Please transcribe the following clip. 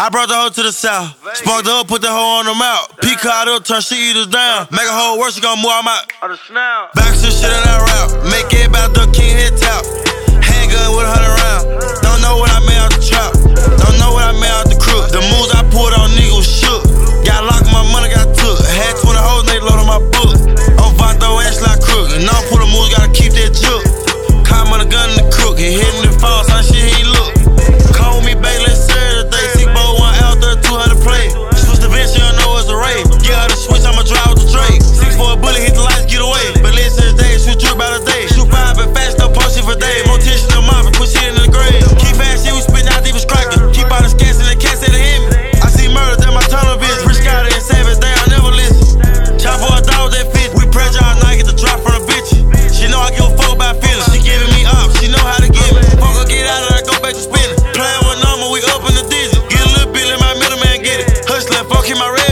I brought the hoe to the south. Sparked the up, put the hoe on the mouth. Peacock up, turn shit eaters down. Make a hoe worse, she gon' move out. Back to shit in that route. Make it about the king hit top. Handgun with 100 rounds. Don't know what I made out the trap. Don't know what I made out the crook. The moves I pulled on niggas was shook. Got locked, my money got took. Had 20 hoes, they load on my book. On Vato, ass like crook. And now pull the moves, gotta keep that juke. Caught on the gun in the crook. He hitting the falls, on shit he look. Call me back, let's serve the day. Sick boy, 1 out there, 200 play. Switch the bench, you don't know it's a raid. Get out the switch, I'ma drive with the Drake. 6 for a bullet, hit the lights, get away. But listen to the day, shoot drip by the day. Shoot 5 and fast, up, punch it for days. More tension than mine, push it in the grave. Keep fast shit, we spitting out deep as cracking. Keep all the scats and the cats that hit me. I see murder, that my tunnel bitch. Rich got it and savage, they I'll never listen. Chop for a dog that fit. We pressure all night, get the drop from the bitch. She know I give a fuck about feelings. She giving me up, she know how to give me. Fuck her, get out of there, go back to spinning. Playing with number, we up in the digit. Get a little bit, let my middleman get it. Hustling, fuck him, my red.